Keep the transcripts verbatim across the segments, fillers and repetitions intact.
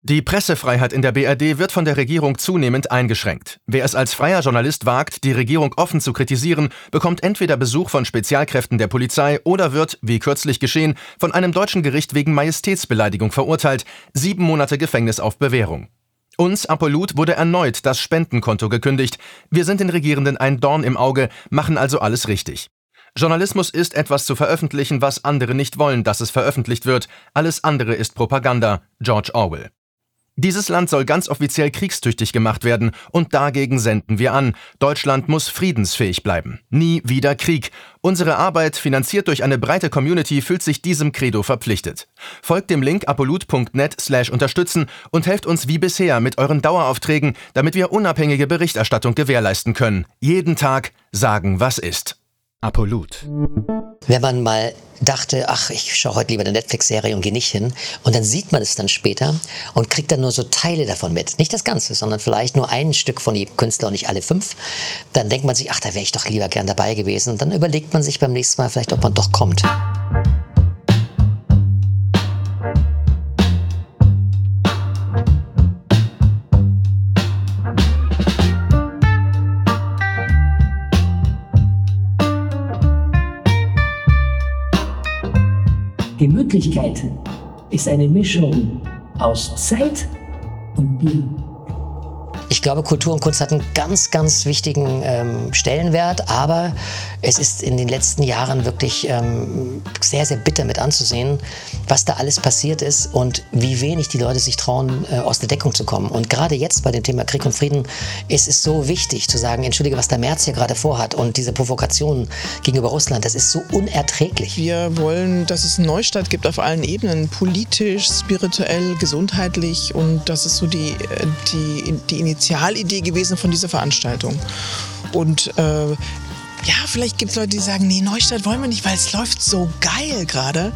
Die Pressefreiheit in der B R D wird von der Regierung zunehmend eingeschränkt. Wer es als freier Journalist wagt, die Regierung offen zu kritisieren, bekommt entweder Besuch von Spezialkräften der Polizei oder wird, wie kürzlich geschehen, von einem deutschen Gericht wegen Majestätsbeleidigung verurteilt, sieben Monate Gefängnis auf Bewährung. Uns, Apollut, wurde erneut das Spendenkonto gekündigt. Wir sind den Regierenden ein Dorn im Auge, machen also alles richtig. Journalismus ist, etwas zu veröffentlichen, was andere nicht wollen, dass es veröffentlicht wird. Alles andere ist Propaganda. George Orwell. Dieses Land soll ganz offiziell kriegstüchtig gemacht werden und dagegen senden wir an. Deutschland muss friedensfähig bleiben. Nie wieder Krieg. Unsere Arbeit, finanziert durch eine breite Community, fühlt sich diesem Credo verpflichtet. Folgt dem Link apollut punkt net slash unterstützen und helft uns wie bisher mit euren Daueraufträgen, damit wir unabhängige Berichterstattung gewährleisten können. Jeden Tag sagen, was ist. Apollut. Wenn man mal dachte, ach, ich schaue heute lieber eine Netflix-Serie und gehe nicht hin, und dann sieht man es dann später und kriegt dann nur so Teile davon mit. Nicht das Ganze, sondern vielleicht nur ein Stück von jedem Künstler und nicht alle fünf. Dann denkt man sich, ach, da wäre ich doch lieber gern dabei gewesen. Und dann überlegt man sich beim nächsten Mal vielleicht, ob man doch kommt. Gemütlichkeit ist eine Mischung aus Zeit und Bier. Ich glaube, Kultur und Kunst hat einen ganz, ganz wichtigen ähm, Stellenwert, aber es ist in den letzten Jahren wirklich ähm, sehr, sehr bitter mit anzusehen, was da alles passiert ist und wie wenig die Leute sich trauen, äh, aus der Deckung zu kommen. Und gerade jetzt bei dem Thema Krieg und Frieden ist es so wichtig zu sagen, entschuldige, was der Merz hier gerade vorhat und diese Provokation gegenüber Russland, das ist so unerträglich. Wir wollen, dass es einen Neustart gibt auf allen Ebenen, politisch, spirituell, gesundheitlich, und das ist so die, die, die Initialidee gewesen von dieser Veranstaltung. Und äh, ja, vielleicht gibt es Leute, die sagen, nee, Neustadt wollen wir nicht, weil es läuft so geil gerade.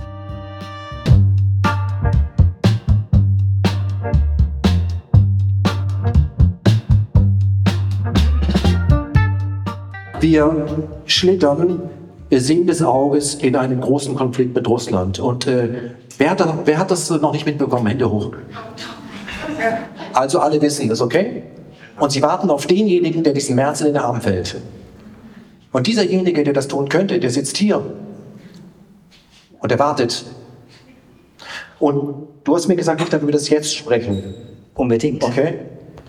Wir schlittern sehen des Auges in einen großen Konflikt mit Russland. Und äh, wer, hat, wer hat das noch nicht mitbekommen? Hände hoch. Also alle wissen das, okay? Und sie warten auf denjenigen, der diesen Merz in den Arm fällt. Und dieserjenige, der das tun könnte, der sitzt hier. Und er wartet. Und du hast mir gesagt, ich darf über das Jetzt sprechen. Unbedingt. Okay?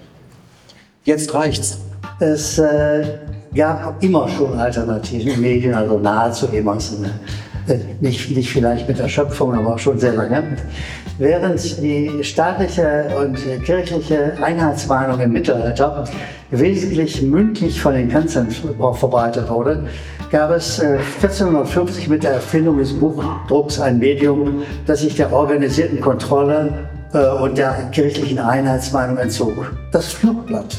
Jetzt reicht's. Es äh, gab immer schon alternative Medien, also nahezu immer. Äh, nicht, nicht vielleicht mit Erschöpfung, aber auch schon sehr lange. Während die staatliche und kirchliche Einheitsmeinung im Mittelalter wesentlich mündlich von den Kanzeln verbreitet wurde, gab es äh, vierzehnhundertfünfzig mit der Erfindung des Buchdrucks ein Medium, das sich der organisierten Kontrolle äh, und der kirchlichen Einheitsmeinung entzog. Das Flugblatt.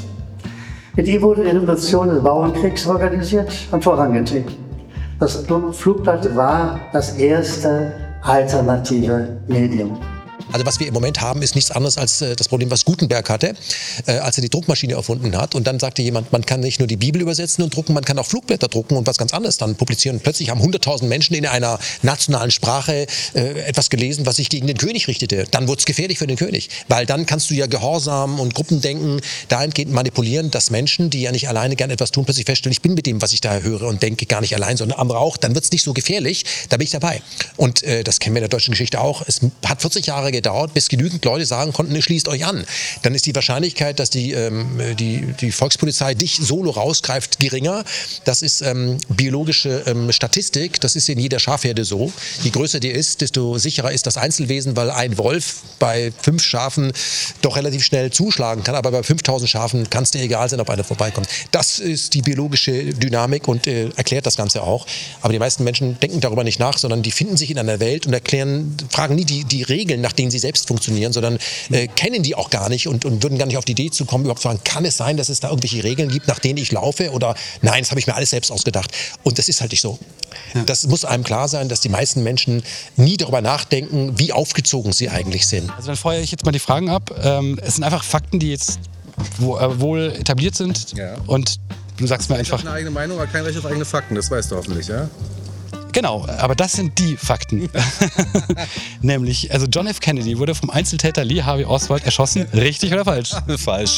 Mit ihm wurde die Revolution des Bauernkriegs organisiert und vorangetrieben. Das Flugblatt war das erste alternative Medium. Also was wir im Moment haben, ist nichts anderes als äh, das Problem, was Gutenberg hatte, äh, als er die Druckmaschine erfunden hat. Und dann sagte jemand, man kann nicht nur die Bibel übersetzen und drucken, man kann auch Flugblätter drucken und was ganz anderes dann publizieren. Und plötzlich haben hunderttausend Menschen in einer nationalen Sprache äh, etwas gelesen, was sich gegen den König richtete. Dann wurde es gefährlich für den König, weil dann kannst du ja Gehorsam und Gruppendenken dahingehend manipulieren, dass Menschen, die ja nicht alleine gern etwas tun, plötzlich feststellen, ich bin mit dem, was ich da höre und denke, gar nicht allein, sondern andere auch. Dann wird es nicht so gefährlich, da bin ich dabei. Und äh, das kennen wir in der deutschen Geschichte auch. Es hat vierzig Jahre gedauert, bis genügend Leute sagen konnten, ihr schließt euch an. Dann ist die Wahrscheinlichkeit, dass die, ähm, die, die Volkspolizei dich solo rausgreift, geringer. Das ist ähm, biologische ähm, Statistik. Das ist in jeder Schafherde so. Je größer die ist, desto sicherer ist das Einzelwesen, weil ein Wolf bei fünf Schafen doch relativ schnell zuschlagen kann. Aber bei fünftausend Schafen kann es dir egal sein, ob einer vorbeikommt. Das ist die biologische Dynamik und äh, erklärt das Ganze auch. Aber die meisten Menschen denken darüber nicht nach, sondern die finden sich in einer Welt und erklären, fragen nie die, die Regeln, nach denen sie selbst funktionieren, sondern äh, kennen die auch gar nicht und, und würden gar nicht auf die Idee zu kommen, überhaupt zu sagen, kann es sein, dass es da irgendwelche Regeln gibt, nach denen ich laufe, oder nein, das habe ich mir alles selbst ausgedacht. Und das ist halt nicht so. Ja. Das muss einem klar sein, dass die meisten Menschen nie darüber nachdenken, wie aufgezogen sie eigentlich sind. Also dann feuere ich jetzt mal die Fragen ab. Ähm, es sind einfach Fakten, die jetzt wo, äh, wohl etabliert sind, ja. Und du sagst mir einfach... Ich habe eine eigene Meinung, aber kein Recht auf eigene Fakten, das weißt du hoffentlich, ja? Genau, aber das sind die Fakten. Nämlich, also John F. Kennedy wurde vom Einzeltäter Lee Harvey Oswald erschossen. Richtig oder falsch? Falsch.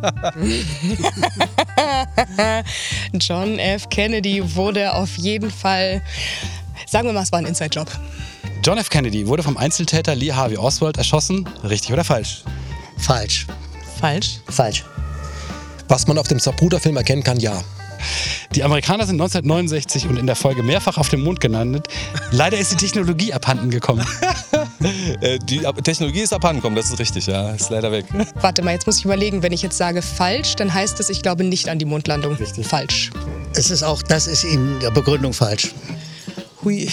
John F. Kennedy wurde auf jeden Fall, sagen wir mal, es war ein Inside-Job. John F. Kennedy wurde vom Einzeltäter Lee Harvey Oswald erschossen. Richtig oder falsch? Falsch. Falsch. Falsch. Was man auf dem Zapruder-Film erkennen kann, ja. Die Amerikaner sind neunzehnhundertneunundsechzig und in der Folge mehrfach auf dem Mond gelandet. Leider ist die Technologie abhanden gekommen. Die Technologie ist abhanden gekommen, das ist richtig, ja. Ist leider weg. Warte mal, jetzt muss ich überlegen, wenn ich jetzt sage falsch, dann heißt es, ich glaube nicht an die Mondlandung. Richtig. Falsch. Es ist auch, das ist in der Begründung falsch. Hui.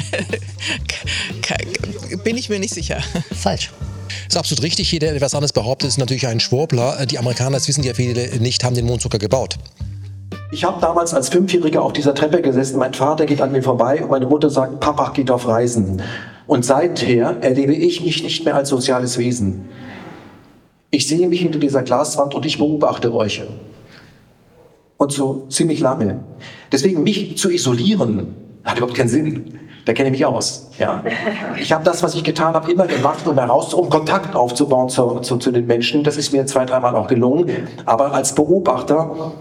Bin ich mir nicht sicher. Falsch. Ist absolut richtig. Jeder, der etwas anderes behauptet, ist natürlich ein Schwurbler. Die Amerikaner, das wissen ja viele nicht, haben den Mond sogar gebaut. Ich habe damals als Fünfjähriger auf dieser Treppe gesessen. Mein Vater geht an mir vorbei und meine Mutter sagt, Papa geht auf Reisen. Und seither erlebe ich mich nicht mehr als soziales Wesen. Ich sehe mich hinter dieser Glaswand und ich beobachte euch. Und so ziemlich lange. Deswegen mich zu isolieren, hat überhaupt keinen Sinn. Da kenne ich mich aus. Ja. Ich habe das, was ich getan habe, immer gemacht, um heraus, um Kontakt aufzubauen zu, zu, zu den Menschen. Das ist mir zwei, dreimal auch gelungen. Aber als Beobachter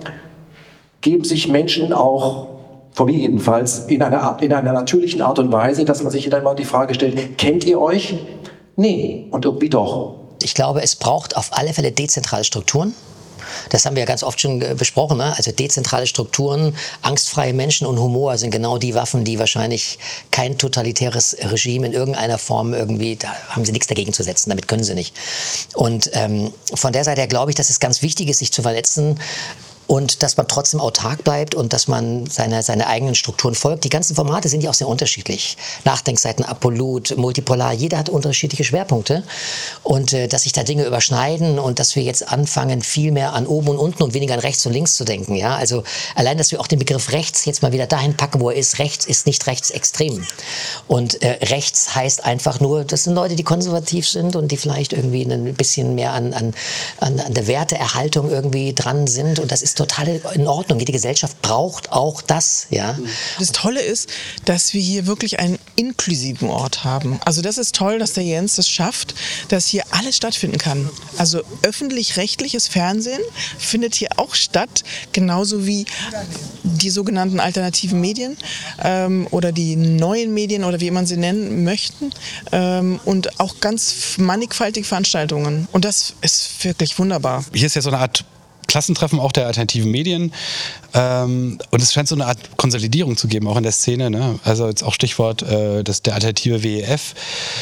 geben sich Menschen auch, von mir jedenfalls, in einer, in einer natürlichen Art und Weise, dass man sich dann mal die Frage stellt, kennt ihr euch? Nee, und irgendwie doch. Ich glaube, es braucht auf alle Fälle dezentrale Strukturen. Das haben wir ja ganz oft schon besprochen. Ne? Also dezentrale Strukturen, angstfreie Menschen und Humor sind genau die Waffen, die wahrscheinlich kein totalitäres Regime in irgendeiner Form irgendwie, da haben sie nichts dagegen zu setzen, damit können sie nicht. Und ähm, von der Seite her glaube ich, dass es ganz wichtig ist, sich zu vernetzen. Und dass man trotzdem autark bleibt und dass man seine, seine eigenen Strukturen folgt. Die ganzen Formate sind ja auch sehr unterschiedlich. Nachdenkseiten, Apolut, Multipolar, jeder hat unterschiedliche Schwerpunkte. Und äh, dass sich da Dinge überschneiden und dass wir jetzt anfangen, viel mehr an oben und unten und weniger an rechts und links zu denken. Ja? Also allein, dass wir auch den Begriff rechts jetzt mal wieder dahin packen, wo er ist. Rechts ist nicht rechtsextrem. Und äh, rechts heißt einfach nur, das sind Leute, die konservativ sind und die vielleicht irgendwie ein bisschen mehr an, an, an, an der Werteerhaltung irgendwie dran sind. Und das ist total in Ordnung. Jede Gesellschaft braucht auch das, ja. Das Tolle ist, dass wir hier wirklich einen inklusiven Ort haben. Also das ist toll, dass der Jens das schafft, dass hier alles stattfinden kann. Also öffentlich-rechtliches Fernsehen findet hier auch statt, genauso wie die sogenannten alternativen Medien ähm, oder die neuen Medien oder wie man sie nennen möchten ähm, und auch ganz mannigfaltige Veranstaltungen. Und das ist wirklich wunderbar. Hier ist ja so eine Art Klassentreffen auch der alternativen Medien ähm, und es scheint so eine Art Konsolidierung zu geben, auch in der Szene, ne? Also jetzt auch Stichwort äh, das, der alternative W E F.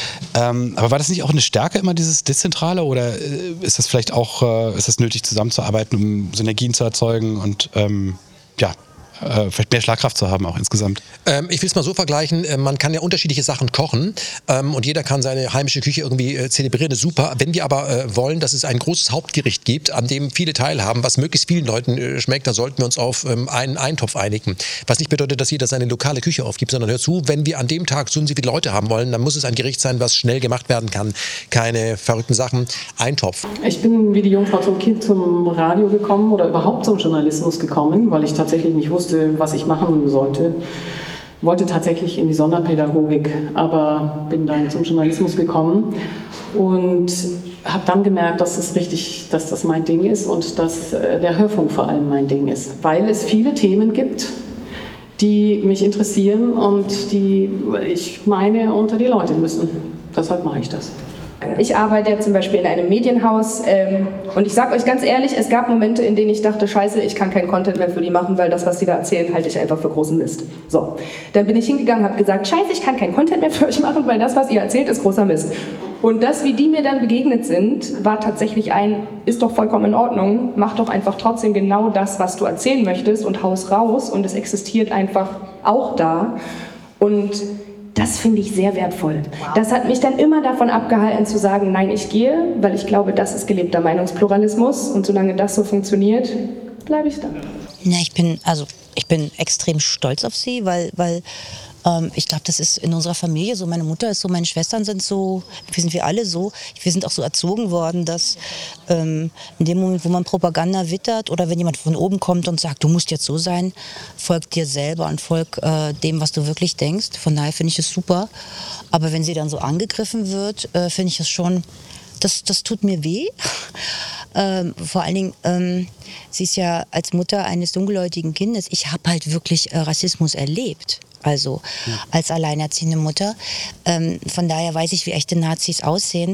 Ähm, aber war das nicht auch eine Stärke immer, dieses Dezentrale, oder äh, ist das vielleicht auch, äh, ist das nötig zusammenzuarbeiten, um Synergien zu erzeugen und ähm, ja, äh, vielleicht mehr Schlagkraft zu haben auch insgesamt? Ähm, ich will es mal so vergleichen, äh, man kann ja unterschiedliche Sachen kochen ähm, und jeder kann seine heimische Küche irgendwie äh, zelebrieren, das ist super. Wenn wir aber äh, wollen, dass es ein großes Hauptgericht gibt, an dem viele teilhaben, was möglichst vielen Leuten äh, schmeckt, dann sollten wir uns auf ähm, einen Eintopf einigen. Was nicht bedeutet, dass jeder seine lokale Küche aufgibt, sondern hör zu, wenn wir an dem Tag so und so viele Leute haben wollen, dann muss es ein Gericht sein, was schnell gemacht werden kann. Keine verrückten Sachen. Eintopf. Ich bin wie die Jungfrau zum Kind zum Radio gekommen oder überhaupt zum Journalismus gekommen, weil ich tatsächlich nicht wusste, was ich machen sollte. Wollte tatsächlich in die Sonderpädagogik, aber bin dann zum Journalismus gekommen und habe dann gemerkt, dass es richtig, dass das mein Ding ist und dass der Hörfunk vor allem mein Ding ist, weil es viele Themen gibt, die mich interessieren und die ich meine unter die Leute müssen. Deshalb mache ich das. Ich arbeite ja zum Beispiel in einem Medienhaus ähm, und ich sage euch ganz ehrlich, es gab Momente, in denen ich dachte, scheiße, ich kann keinen Content mehr für die machen, weil das, was die da erzählen, halte ich einfach für großen Mist. So, dann bin ich hingegangen, habe gesagt, scheiße, ich kann keinen Content mehr für euch machen, weil das, was ihr erzählt, ist großer Mist. Und das, wie die mir dann begegnet sind, war tatsächlich ein, ist doch vollkommen in Ordnung, mach doch einfach trotzdem genau das, was du erzählen möchtest und haus raus und es existiert einfach auch da. Und das finde ich sehr wertvoll. Das hat mich dann immer davon abgehalten zu sagen, nein, ich gehe, weil ich glaube, das ist gelebter Meinungspluralismus und solange das so funktioniert, bleibe ich da. Na, ich bin, also, ich bin extrem stolz auf sie, weil, weil Ähm, ich glaube, das ist in unserer Familie so. Meine Mutter ist so, meine Schwestern sind so, wir sind wir alle so. Wir sind auch so erzogen worden, dass ähm, in dem Moment, wo man Propaganda wittert oder wenn jemand von oben kommt und sagt, du musst jetzt so sein, folgt dir selber und folg äh, dem, was du wirklich denkst. Von daher finde ich es super. Aber wenn sie dann so angegriffen wird, äh, finde ich es schon, das, das tut mir weh. Ähm, vor allen Dingen, ähm, sie ist ja als Mutter eines dunkelhäutigen Kindes. Ich habe halt wirklich äh, Rassismus erlebt. Also ja. als alleinerziehende Mutter. Ähm, von daher weiß ich, wie echte Nazis aussehen.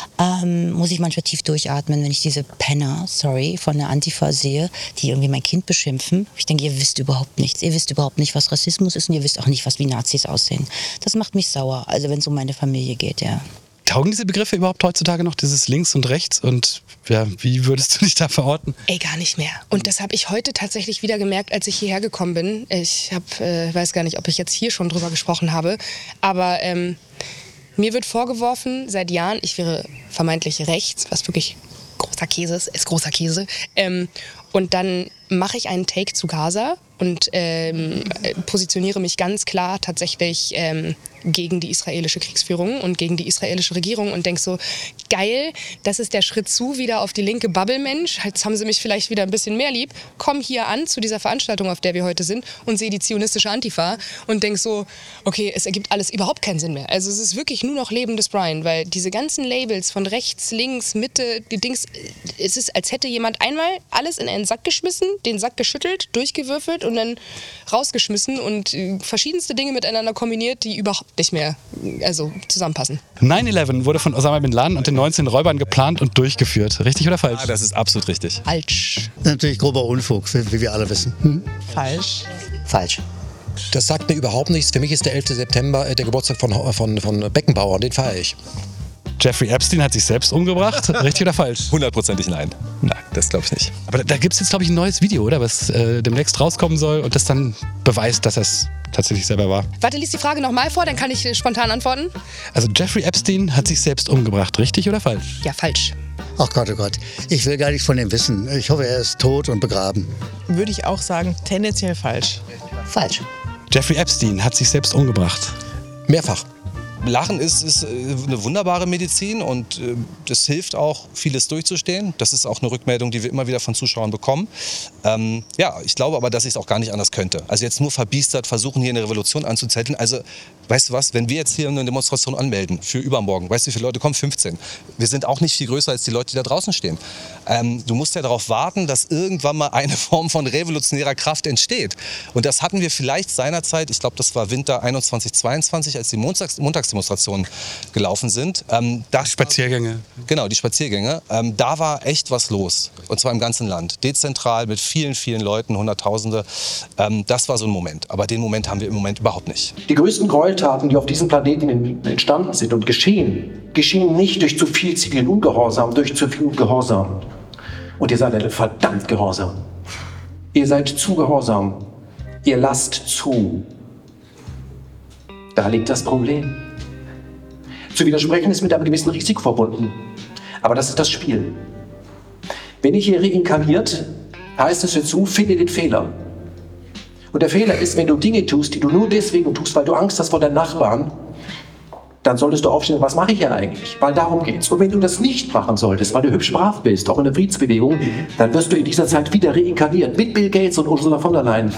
Ähm, muss ich manchmal tief durchatmen, wenn ich diese Penner, sorry, von der Antifa sehe, die irgendwie mein Kind beschimpfen. Ich denke, ihr wisst überhaupt nichts. Ihr wisst überhaupt nicht, was Rassismus ist und ihr wisst auch nicht, was wie Nazis aussehen. Das macht mich sauer, also wenn es um meine Familie geht, ja. Taugen diese Begriffe überhaupt heutzutage noch, dieses links und rechts? Und ja, wie würdest du dich da verorten? Ey, gar nicht mehr. Und das habe ich heute tatsächlich wieder gemerkt, als ich hierher gekommen bin. Ich hab, äh, weiß gar nicht, ob ich jetzt hier schon drüber gesprochen habe. Aber ähm, mir wird vorgeworfen seit Jahren, ich wäre vermeintlich rechts, was wirklich großer Käse ist, ist großer Käse. Ähm, und dann mache ich einen Take zu Gaza und ähm, positioniere mich ganz klar tatsächlich ähm, gegen die israelische Kriegsführung und gegen die israelische Regierung und denke so, geil, das ist der Schritt zu wieder auf die linke Bubble, Mensch, jetzt haben sie mich vielleicht wieder ein bisschen mehr lieb, komm hier an zu dieser Veranstaltung, auf der wir heute sind und sehe die zionistische Antifa und denke so, okay, es ergibt alles überhaupt keinen Sinn mehr. Also es ist wirklich nur noch lebendes Brian, weil diese ganzen Labels von rechts, links, Mitte, die Dings, es ist, als hätte jemand einmal alles in einen Sack geschmissen, den Sack geschüttelt, durchgewürfelt und dann rausgeschmissen und äh, verschiedenste Dinge miteinander kombiniert, die überhaupt nicht mehr also zusammenpassen. neun elf wurde von Osama Bin Laden und den neunzehn Räubern geplant und durchgeführt. Richtig oder falsch? Ja, das ist absolut richtig. Falsch. Natürlich grober Unfug, wie wir alle wissen. Hm? Falsch. Falsch. Das sagt mir überhaupt nichts. Für mich ist der elfte September der Geburtstag von, von, von Beckenbauer und den feiere ich. Jeffrey Epstein hat sich selbst umgebracht. Richtig oder falsch? Hundertprozentig nein. Nein, das glaube ich nicht. Aber da, da gibt es jetzt, glaube ich, ein neues Video, oder? Was äh, demnächst rauskommen soll und das dann beweist, dass er es tatsächlich selber war. Warte, lies die Frage nochmal vor, dann kann ich spontan antworten. Also Jeffrey Epstein hat sich selbst umgebracht. Richtig oder falsch? Ja, falsch. Ach Gott, oh Gott. Ich will gar nichts von ihm wissen. Ich hoffe, er ist tot und begraben. Würde ich auch sagen, tendenziell falsch. Falsch. Jeffrey Epstein hat sich selbst umgebracht. Mehrfach. Lachen ist, ist eine wunderbare Medizin und äh, das hilft auch, vieles durchzustehen. Das ist auch eine Rückmeldung, die wir immer wieder von Zuschauern bekommen. Ähm, ja, ich glaube aber, dass ich es auch gar nicht anders könnte. Also jetzt nur verbiestert versuchen, hier eine Revolution anzuzetteln. Also, weißt du was, wenn wir jetzt hier eine Demonstration anmelden für übermorgen, weißt du, wie viele Leute kommen? fünfzehn. Wir sind auch nicht viel größer als die Leute, die da draußen stehen. Ähm, du musst ja darauf warten, dass irgendwann mal eine Form von revolutionärer Kraft entsteht. Und das hatten wir vielleicht seinerzeit, ich glaube, das war Winter einundzwanzig zweiundzwanzig, als die Montags Montagsdemonstrationen gelaufen sind. Ähm, da Spaziergänge. Genau, die Spaziergänge. Ähm, da war echt was los. Und zwar im ganzen Land. Dezentral mit vielen, vielen Leuten, Hunderttausende. Ähm, das war so ein Moment. Aber den Moment haben wir im Moment überhaupt nicht. Die größten Gräueltaten, die auf diesem Planeten entstanden sind und geschehen, geschehen nicht durch zu viel zivilen Ungehorsam, durch zu viel Ungehorsam. Und ihr seid alle verdammt gehorsam. Ihr seid zu gehorsam. Ihr lasst zu. Da liegt das Problem. Zu widersprechen ist mit einem gewissen Risiko verbunden. Aber das ist das Spiel. Wenn ihr hier reinkarniert, heißt es dazu, finde den Fehler. Und der Fehler ist, wenn du Dinge tust, die du nur deswegen tust, weil du Angst hast vor deinen Nachbarn, dann solltest du aufstehen, was mache ich hier eigentlich? Weil darum geht's. Und wenn du das nicht machen solltest, weil du hübsch brav bist, auch in der Friedensbewegung, dann wirst du in dieser Zeit wieder reinkarniert mit Bill Gates und Ursula von der Leyen.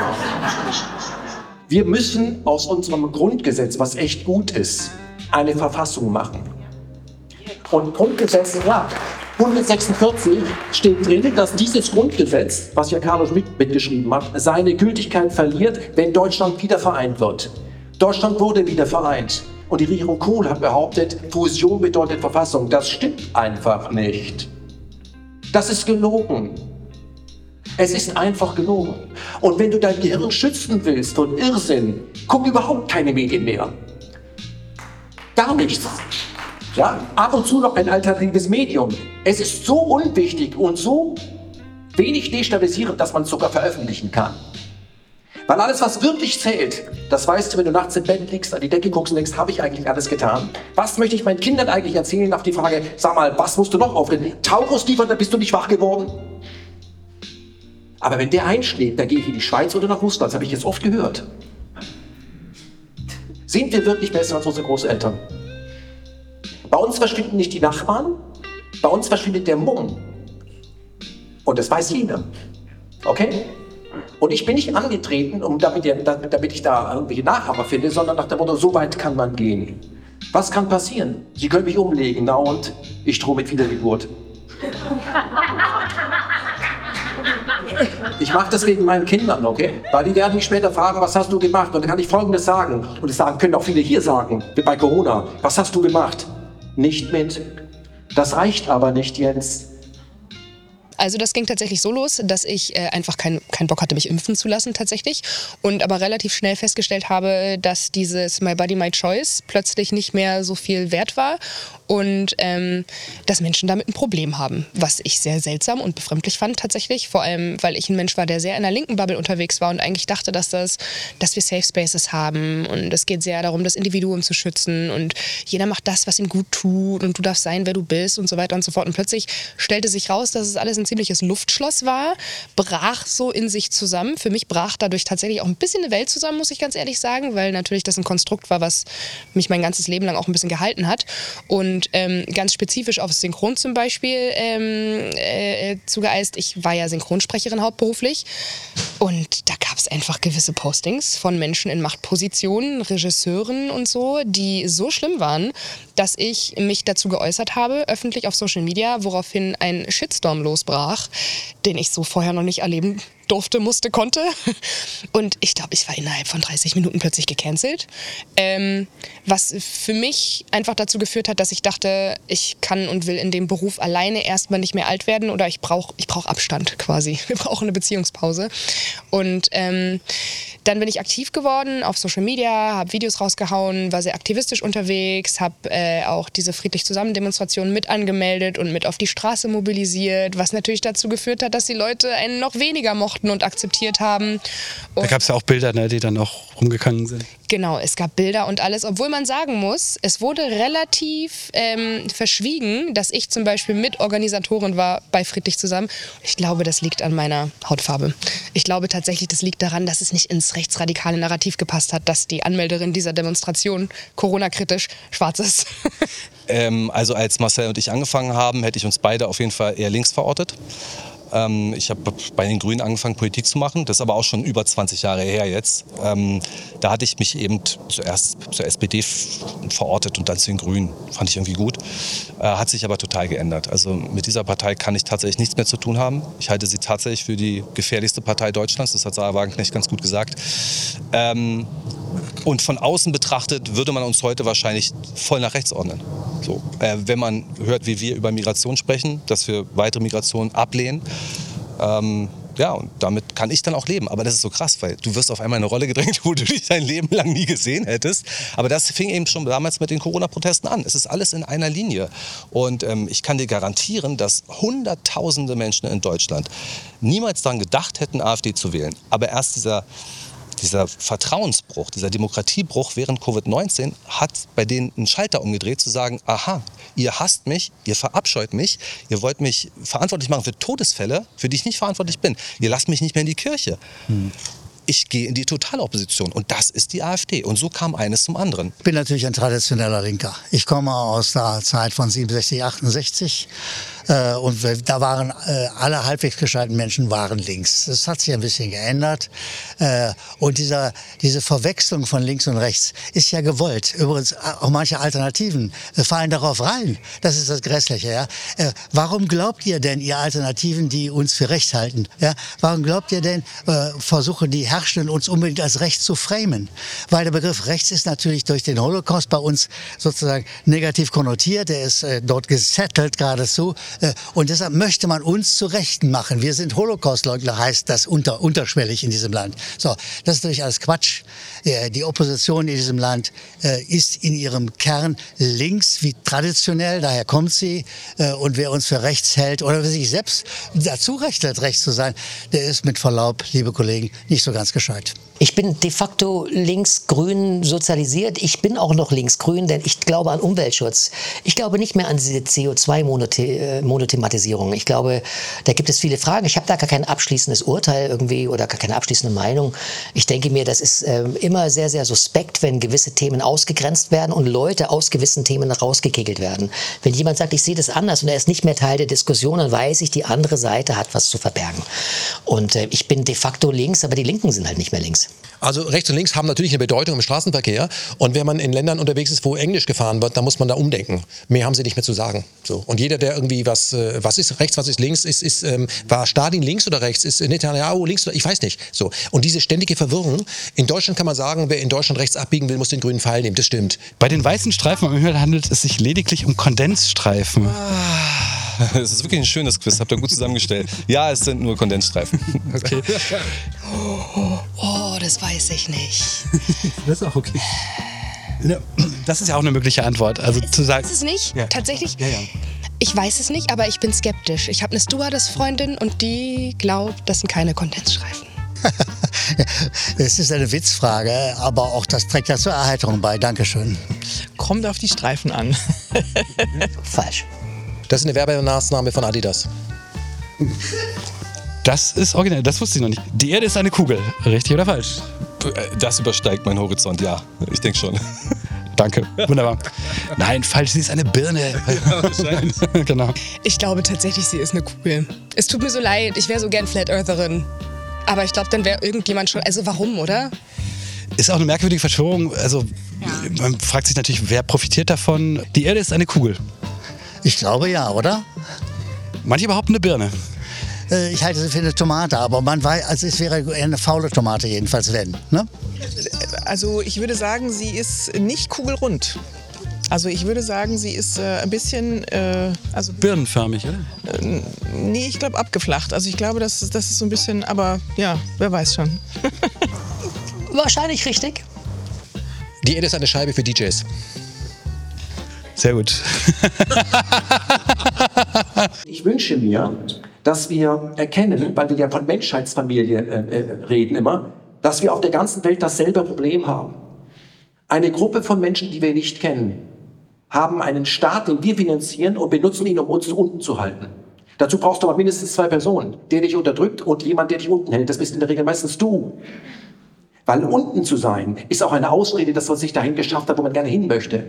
Wir müssen aus unserem Grundgesetz, was echt gut ist, eine Verfassung machen. Und Grundgesetz, ja, hundertsechsundvierzig steht drin, dass dieses Grundgesetz, was ja Carlo Schmitt mitgeschrieben hat, seine Gültigkeit verliert, wenn Deutschland wieder vereint wird. Deutschland wurde wieder vereint. Und die Regierung Kohl hat behauptet, Fusion bedeutet Verfassung. Das stimmt einfach nicht. Das ist gelogen. Es ist einfach gelogen. Und wenn du dein Gehirn schützen willst von Irrsinn, guck überhaupt keine Medien mehr. Gar nichts. Ja, ab und zu noch ein alternatives Medium. Es ist so unwichtig und so wenig destabilisierend, dass man es sogar veröffentlichen kann. Weil alles, was wirklich zählt, das weißt du, wenn du nachts im Bett liegst, an die Decke guckst und denkst, habe ich eigentlich alles getan? Was möchte ich meinen Kindern eigentlich erzählen nach die Frage, sag mal, was musst du noch aufreden? Taurus liefern, da bist du nicht wach geworden. Aber wenn der einschläft, dann gehe ich in die Schweiz oder nach Russland, das habe ich jetzt oft gehört. Sind wir wirklich besser als unsere Großeltern? Bei uns verschwinden nicht die Nachbarn, bei uns verschwindet der Mumm. Und das weiß jeder. Okay? Und ich bin nicht angetreten, um damit, damit ich da irgendwelche Nachahmer finde, sondern nach dem Motto, so weit kann man gehen. Was kann passieren? Sie können mich umlegen, na und? Ich drohe mit Wiedergeburt. Ich mache das wegen meinen Kindern, okay? Weil die werden mich später fragen, was hast du gemacht? Und dann kann ich Folgendes sagen. Und das sagen, können auch viele hier sagen, wie bei Corona. Was hast du gemacht? Nicht mit. Das reicht aber nicht, Jens. Also das ging tatsächlich so los, dass ich äh, einfach keinen kein Bock hatte, mich impfen zu lassen tatsächlich. Und aber relativ schnell festgestellt habe, dass dieses My Body, My Choice plötzlich nicht mehr so viel wert war. Und ähm, dass Menschen damit ein Problem haben, was ich sehr seltsam und befremdlich fand tatsächlich, vor allem, weil ich ein Mensch war, der sehr in der linken Bubble unterwegs war und eigentlich dachte, dass, das, dass wir Safe Spaces haben und es geht sehr darum, das Individuum zu schützen und jeder macht das, was ihm gut tut und du darfst sein, wer du bist und so weiter und so fort. Und plötzlich stellte sich raus, dass es alles ein ziemliches Luftschloss war, brach so in sich zusammen. Für mich brach dadurch tatsächlich auch ein bisschen eine Welt zusammen, muss ich ganz ehrlich sagen, weil natürlich das ein Konstrukt war, was mich mein ganzes Leben lang auch ein bisschen gehalten hat. Und Und ähm, ganz spezifisch auf Synchron zum Beispiel ähm, äh, zugeeist. Ich war ja Synchronsprecherin hauptberuflich und da gab es einfach gewisse Postings von Menschen in Machtpositionen, Regisseuren und so, die so schlimm waren, dass ich mich dazu geäußert habe, öffentlich auf Social Media, woraufhin ein Shitstorm losbrach, den ich so vorher noch nicht erleben durfte, musste, konnte. Und ich glaube, ich war innerhalb von dreißig Minuten plötzlich gecancelt. Ähm, was für mich einfach dazu geführt hat, dass ich dachte, ich kann und will in dem Beruf alleine erstmal nicht mehr alt werden oder ich brauche ich brauch Abstand quasi. Wir brauchen eine Beziehungspause. Und ähm, dann bin ich aktiv geworden auf Social Media, habe Videos rausgehauen, war sehr aktivistisch unterwegs, habe äh, auch diese Friedlich-Zusammen-Demonstrationen mit angemeldet und mit auf die Straße mobilisiert, was natürlich dazu geführt hat, dass die Leute einen noch weniger mochten und akzeptiert haben. Und da gab es ja auch Bilder, ne, die dann auch rumgegangen sind. Genau, es gab Bilder und alles, obwohl man sagen muss, es wurde relativ ähm, verschwiegen, dass ich zum Beispiel Mitorganisatorin war bei Friedlich Zusammen. Ich glaube, das liegt an meiner Hautfarbe. Ich glaube tatsächlich, das liegt daran, dass es nicht ins rechtsradikale Narrativ gepasst hat, dass die Anmelderin dieser Demonstration Corona-kritisch schwarz ist. ähm, also als Marcel und ich angefangen haben, hätte ich uns beide auf jeden Fall eher links verortet. Ich habe bei den Grünen angefangen, Politik zu machen. Das ist aber auch schon über zwanzig Jahre her jetzt. Ähm, da hatte ich mich eben zuerst zur S P D verortet und dann zu den Grünen. Fand ich irgendwie gut. Äh, hat sich aber total geändert. Also mit dieser Partei kann ich tatsächlich nichts mehr zu tun haben. Ich halte sie tatsächlich für die gefährlichste Partei Deutschlands. Das hat Sarah Wagenknecht ganz gut gesagt. Ähm, und von außen betrachtet würde man uns heute wahrscheinlich voll nach rechts ordnen. So, äh, wenn man hört, wie wir über Migration sprechen, dass wir weitere Migration ablehnen. Ähm, ja, und damit kann ich dann auch leben. Aber das ist so krass, weil du wirst auf einmal in eine Rolle gedrängt, wo du dich dein Leben lang nie gesehen hättest. Aber das fing eben schon damals mit den Corona-Protesten an. Es ist alles in einer Linie. Und ähm, ich kann dir garantieren, dass hunderttausende Menschen in Deutschland niemals daran gedacht hätten, AfD zu wählen. Aber erst dieser Dieser Vertrauensbruch, dieser Demokratiebruch während Covid neunzehn hat bei denen einen Schalter umgedreht, zu sagen, aha, ihr hasst mich, ihr verabscheut mich, ihr wollt mich verantwortlich machen für Todesfälle, für die ich nicht verantwortlich bin. Ihr lasst mich nicht mehr in die Kirche. Hm. Ich gehe in die Totalopposition und das ist die AfD. Und so kam eines zum anderen. Ich bin natürlich ein traditioneller Linker. Ich komme aus der Zeit von siebenundsechzig, achtundsechzig. Äh, und da waren äh, alle halbwegs gescheiten Menschen waren links. Das hat sich ein bisschen geändert. Äh, und dieser, diese Verwechslung von links und rechts ist ja gewollt. Übrigens, auch manche Alternativen äh, fallen darauf rein. Das ist das Grässliche. Ja? Äh, warum glaubt ihr denn, ihr Alternativen, die uns für rechts halten, ja? Warum glaubt ihr denn, äh, versuchen die Herrschenden uns unbedingt als rechts zu framen? Weil der Begriff rechts ist natürlich durch den Holocaust bei uns sozusagen negativ konnotiert. Der ist äh, dort gesettelt geradezu. Und deshalb möchte man uns zu Rechten machen. Wir sind Holocaustleugner, heißt das unter, unterschwellig in diesem Land. So, das ist natürlich alles Quatsch. Die Opposition in diesem Land ist in ihrem Kern links wie traditionell, daher kommt sie. Und wer uns für rechts hält oder wer sich selbst dazu recht hat, rechts zu sein, der ist mit Verlaub, liebe Kollegen, nicht so ganz gescheit. Ich bin de facto linksgrün sozialisiert. Ich bin auch noch linksgrün, denn ich glaube an Umweltschutz. Ich glaube nicht mehr an diese C O zwei Monothematisierung. Ich glaube, da gibt es viele Fragen. Ich habe da gar kein abschließendes Urteil irgendwie oder gar keine abschließende Meinung. Ich denke mir, das ist äh, immer sehr, sehr suspekt, wenn gewisse Themen ausgegrenzt werden und Leute aus gewissen Themen rausgekegelt werden. Wenn jemand sagt, ich sehe das anders und er ist nicht mehr Teil der Diskussion, dann weiß ich, die andere Seite hat was zu verbergen. Und äh, ich bin de facto links, aber die Linken sind halt nicht mehr links. Also rechts und links haben natürlich eine Bedeutung im Straßenverkehr. Und wenn man in Ländern unterwegs ist, wo Englisch gefahren wird, dann muss man da umdenken. Mehr haben sie nicht mehr zu sagen. So. Und jeder, der irgendwie was, äh, was ist rechts, was ist links, ist, ist ähm, war Stalin links oder rechts, ist Netanyahu links oder ich weiß nicht. So. Und diese ständige Verwirrung. In Deutschland kann man sagen, wer in Deutschland rechts abbiegen will, muss den grünen Pfeil nehmen. Das stimmt. Bei den weißen Streifen am Himmel handelt es sich lediglich um Kondensstreifen. Das ist wirklich ein schönes Quiz, habt ihr gut zusammengestellt. Ja, es sind nur Kondensstreifen. Okay. Oh, oh, das weiß ich nicht. Das ist auch okay. Das ist ja auch eine mögliche Antwort. Also ist, zu sagen, ist es nicht? Ja. Tatsächlich? Ja, ja. Ich weiß es nicht, aber ich bin skeptisch. Ich habe eine Stewardess-Freundin und die glaubt, das sind keine Kondensstreifen. Es ist eine Witzfrage, aber auch das trägt ja zur Erheiterung bei. Dankeschön. Kommt auf die Streifen an. Falsch. Das ist eine Werbemaßnahme von Adidas. Das ist originell, das wusste ich noch nicht. Die Erde ist eine Kugel, richtig oder falsch? Das übersteigt meinen Horizont, ja. Ich denke schon. Danke, wunderbar. Nein, falsch, sie ist eine Birne. Ja, genau. Ich glaube tatsächlich, sie ist eine Kugel. Es tut mir so leid, ich wäre so gern Flat Eartherin. Aber ich glaube, dann wäre irgendjemand schon... Also warum, oder? Ist auch eine merkwürdige Verschwörung. Also ja. Man fragt sich natürlich, wer profitiert davon? Die Erde ist eine Kugel. Ich glaube ja, oder? Manche behaupten eine Birne. Äh, ich halte sie für eine Tomate, aber man weiß, also es wäre eher eine faule Tomate jedenfalls, wenn. Ne? Also ich würde sagen, sie ist nicht kugelrund. Also ich würde sagen, sie ist äh, ein bisschen... Äh, also birnenförmig, oder? Äh, nee, ich glaube abgeflacht. Also ich glaube, das, das ist so ein bisschen... Aber ja, wer weiß schon. Wahrscheinlich richtig. Die Erde ist eine Scheibe für D Js. Sehr gut. Ich wünsche mir, dass wir erkennen, weil wir ja von Menschheitsfamilie äh, reden immer, dass wir auf der ganzen Welt dasselbe Problem haben. Eine Gruppe von Menschen, die wir nicht kennen, haben einen Staat, den wir finanzieren und benutzen ihn, um uns unten zu halten. Dazu brauchst du aber mindestens zwei Personen, der dich unterdrückt und jemand, der dich unten hält. Das bist in der Regel meistens du. Weil unten zu sein, ist auch eine Ausrede, dass man sich dahin geschafft hat, wo man gerne hin möchte.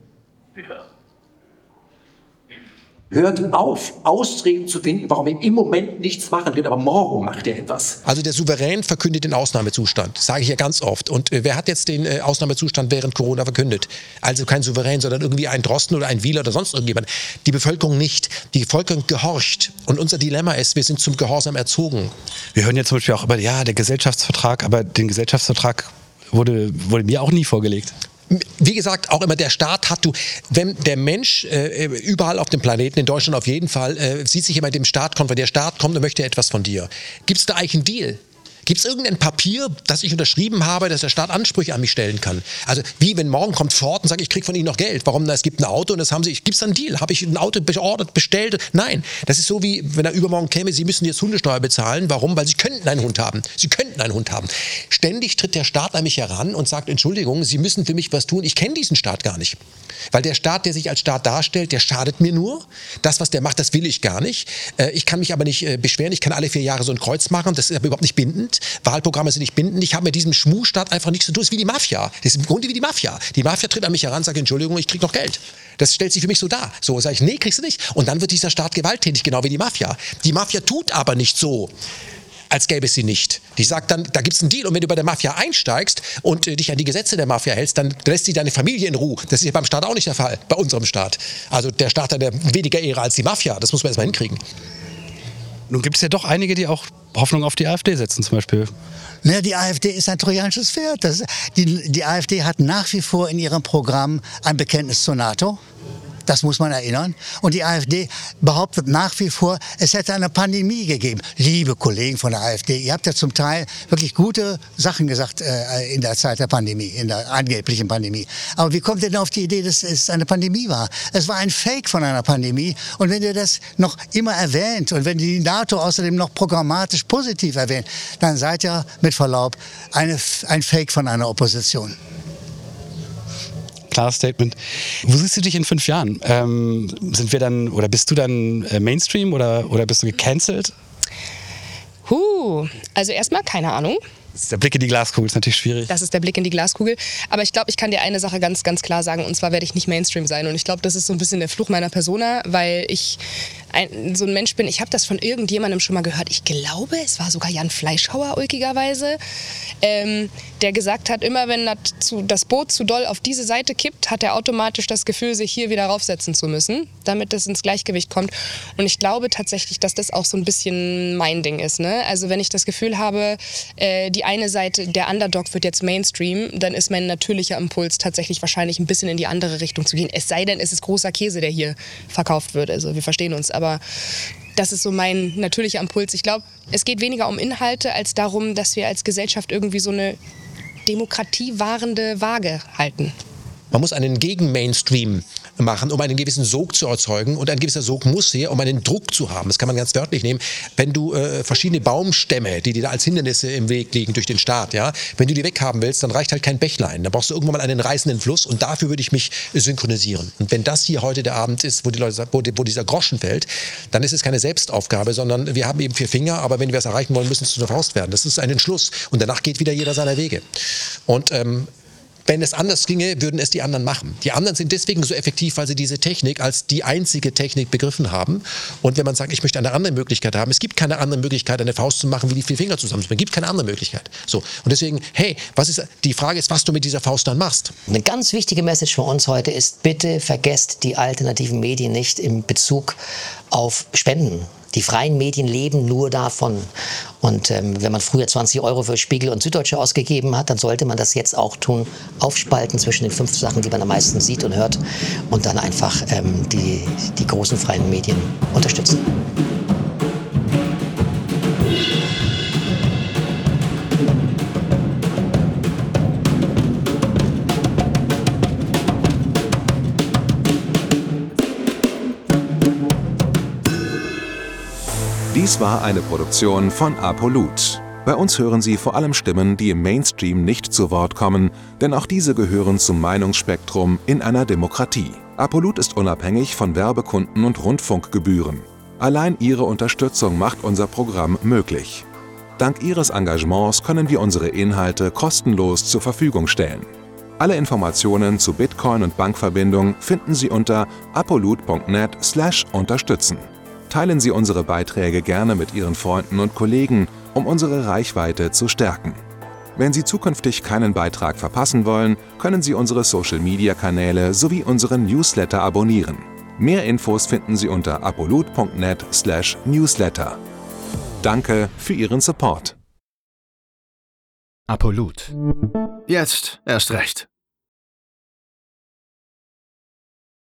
Hört auf, Ausreden zu finden, warum ihr im Moment nichts machen könnt, aber morgen macht ihr etwas. Also der Souverän verkündet den Ausnahmezustand, das sage ich ja ganz oft. Und äh, wer hat jetzt den äh, Ausnahmezustand während Corona verkündet? Also kein Souverän, sondern irgendwie ein Drosten oder ein Wieler oder sonst irgendjemand. Die Bevölkerung nicht. Die Bevölkerung gehorcht. Und unser Dilemma ist, wir sind zum Gehorsam erzogen. Wir hören jetzt zum Beispiel auch über, ja, der Gesellschaftsvertrag, aber den Gesellschaftsvertrag wurde, wurde mir auch nie vorgelegt. Wie gesagt, auch immer der Staat hat, du, wenn der Mensch äh, überall auf dem Planeten, in Deutschland auf jeden Fall, äh, sieht sich immer dem Staat kommt, wenn der Staat kommt und möchte etwas von dir. Gibt es da eigentlich einen Deal? Gibt es irgendein Papier, das ich unterschrieben habe, dass der Staat Ansprüche an mich stellen kann? Also wie wenn morgen kommt Ford und sagt, ich kriege von Ihnen noch Geld. Warum? Na, es gibt ein Auto und das haben Sie. Gibt es da einen Deal? Habe ich ein Auto beordert, bestellt? Nein. Das ist so wie, wenn er übermorgen käme, Sie müssen jetzt Hundesteuer bezahlen. Warum? Weil Sie könnten einen Hund haben. Sie könnten einen Hund haben. Ständig tritt der Staat an mich heran und sagt, Entschuldigung, Sie müssen für mich was tun. Ich kenne diesen Staat gar nicht. Weil der Staat, der sich als Staat darstellt, der schadet mir nur. Das, was der macht, das will ich gar nicht. Ich kann mich aber nicht beschweren. Ich kann alle vier Jahre so ein Kreuz machen. Das ist aber überhaupt nicht bindend. Wahlprogramme sind nicht bindend. Ich habe mit diesem Schmuhstaat einfach nichts zu tun. Das ist wie die Mafia. Das ist im Grunde wie die Mafia. Die Mafia tritt an mich heran und sagt, Entschuldigung, ich krieg noch Geld. Das stellt sich für mich so dar. So sage ich, nee, kriegst du nicht. Und dann wird dieser Staat gewalttätig, genau wie die Mafia. Die Mafia tut aber nicht so, als gäbe es sie nicht. Die sagt dann, da gibt es einen Deal und wenn du bei der Mafia einsteigst und äh, dich an die Gesetze der Mafia hältst, dann lässt sie deine Familie in Ruhe. Das ist ja beim Staat auch nicht der Fall, bei unserem Staat. Also der Staat hat ja weniger Ehre als die Mafia, das muss man erstmal hinkriegen. Nun gibt es ja doch einige, die auch Hoffnung auf die AfD setzen zum Beispiel. Ja, die AfD ist ein trojanisches Pferd. Das, die, die AfD hat nach wie vor in ihrem Programm ein Bekenntnis zur NATO. Das muss man erinnern. Und die AfD behauptet nach wie vor, es hätte eine Pandemie gegeben. Liebe Kollegen von der AfD, ihr habt ja zum Teil wirklich gute Sachen gesagt äh, in der Zeit der Pandemie, in der angeblichen Pandemie. Aber wie kommt ihr denn auf die Idee, dass es eine Pandemie war? Es war ein Fake von einer Pandemie. Und wenn ihr das noch immer erwähnt und wenn die NATO außerdem noch programmatisch positiv erwähnt, dann seid ihr mit Verlaub eine, ein Fake von einer Opposition. klares Statement. Wo siehst du dich in fünf Jahren? Ähm, sind wir dann, oder bist du dann äh, Mainstream oder, oder bist du gecancelt? Huh, also erstmal keine Ahnung. Das ist der Blick in die Glaskugel, ist natürlich schwierig. Das ist der Blick in die Glaskugel. Aber ich glaube, ich kann dir eine Sache ganz, ganz klar sagen, und zwar werde ich nicht Mainstream sein. Und ich glaube, das ist so ein bisschen der Fluch meiner Persona, weil ich ein, so ein Mensch bin, ich habe das von irgendjemandem schon mal gehört. Ich glaube, es war sogar Jan Fleischhauer, ulkigerweise, ähm, der gesagt hat, immer wenn das, zu, das Boot zu doll auf diese Seite kippt, hat er automatisch das Gefühl, sich hier wieder raufsetzen zu müssen, damit es ins Gleichgewicht kommt. Und ich glaube tatsächlich, dass das auch so ein bisschen mein Ding ist. Ne? Also wenn ich das Gefühl habe, äh, die eine Seite, der Underdog wird jetzt Mainstream, dann ist mein natürlicher Impuls tatsächlich wahrscheinlich ein bisschen in die andere Richtung zu gehen. Es sei denn, es ist großer Käse, der hier verkauft wird. Also wir verstehen uns, aber das ist so mein natürlicher Impuls. Ich glaube, es geht weniger um Inhalte als darum, dass wir als Gesellschaft irgendwie so eine demokratiewahrende Waage halten. Man muss einen Gegen-Mainstream machen, um einen gewissen Sog zu erzeugen. Und ein gewisser Sog muss her, um einen Druck zu haben. Das kann man ganz wörtlich nehmen. Wenn du äh, verschiedene Baumstämme, die dir da als Hindernisse im Weg liegen durch den Staat, ja, wenn du die weghaben willst, dann reicht halt kein Bächlein. Da brauchst du irgendwann mal einen reißenden Fluss und dafür würde ich mich synchronisieren. Und wenn das hier heute der Abend ist, wo, die Leute, wo, wo dieser Groschen fällt, dann ist es keine Selbstaufgabe, sondern wir haben eben vier Finger, aber wenn wir es erreichen wollen, müssen es zu einer Faust werden. Das ist ein Entschluss. Und danach geht wieder jeder seiner Wege. Und ähm, wenn es anders ginge, würden es die anderen machen. Die anderen sind deswegen so effektiv, weil sie diese Technik als die einzige Technik begriffen haben. Und wenn man sagt, ich möchte eine andere Möglichkeit haben, es gibt keine andere Möglichkeit, eine Faust zu machen, wie die vier Finger zusammenzubringen. Es gibt keine andere Möglichkeit. So. Und deswegen, hey, was ist, die Frage ist, was du mit dieser Faust dann machst. Eine ganz wichtige Message für uns heute ist, bitte vergesst die alternativen Medien nicht in Bezug auf Spenden. Die freien Medien leben nur davon. Und ähm, wenn man früher zwanzig Euro für Spiegel und Süddeutsche ausgegeben hat, dann sollte man das jetzt auch tun. Aufspalten zwischen den fünf Sachen, die man am meisten sieht und hört. Und dann einfach ähm, die, die großen freien Medien unterstützen. Dies war eine Produktion von Apolut. Bei uns hören Sie vor allem Stimmen, die im Mainstream nicht zu Wort kommen, denn auch diese gehören zum Meinungsspektrum in einer Demokratie. Apolut ist unabhängig von Werbekunden und Rundfunkgebühren. Allein Ihre Unterstützung macht unser Programm möglich. Dank Ihres Engagements können wir unsere Inhalte kostenlos zur Verfügung stellen. Alle Informationen zu Bitcoin und Bankverbindung finden Sie unter apolut punkt net slash unterstützen. Teilen Sie unsere Beiträge gerne mit Ihren Freunden und Kollegen, um unsere Reichweite zu stärken. Wenn Sie zukünftig keinen Beitrag verpassen wollen, können Sie unsere Social-Media-Kanäle sowie unseren Newsletter abonnieren. Mehr Infos finden Sie unter apolut punkt net slash newsletter. Danke für Ihren Support. Apolut. Jetzt erst recht.